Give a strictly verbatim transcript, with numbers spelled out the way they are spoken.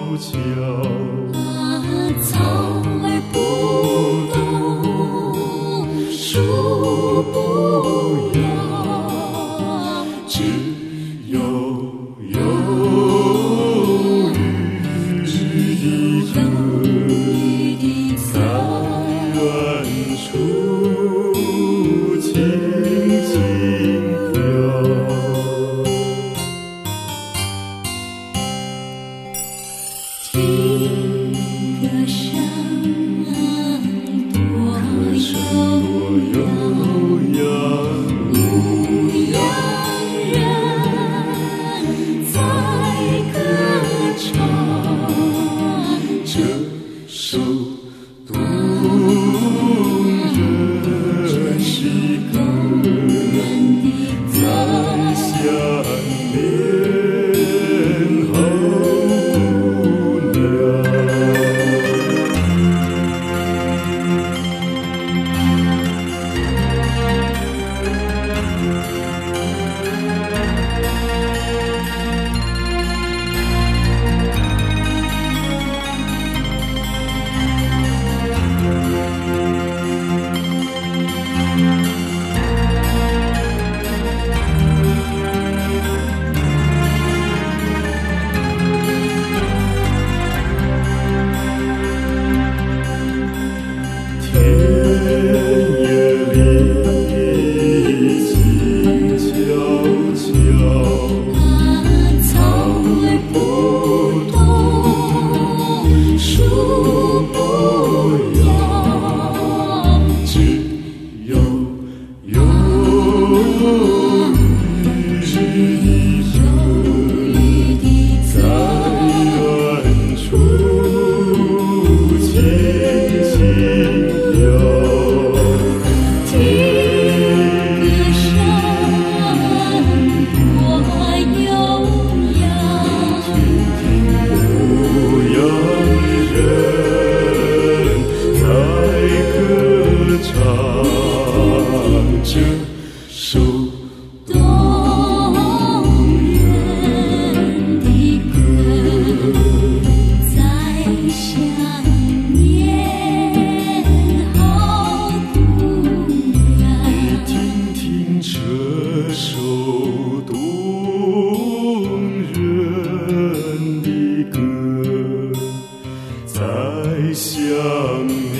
悄， 草儿不动，树不摇， 只有忧郁的歌在远处轻轻飘。 听歌声多悠扬，牧羊人在歌唱， 这首动人的歌在想念后鸟。田野里静悄悄， 草儿不动，树不摇， 只有忧郁在远处轻轻飘。 听歌声多悠扬， 牧羊人在歌唱，这首动人的歌在想念好姑娘。 听听这首动人的歌，在想念。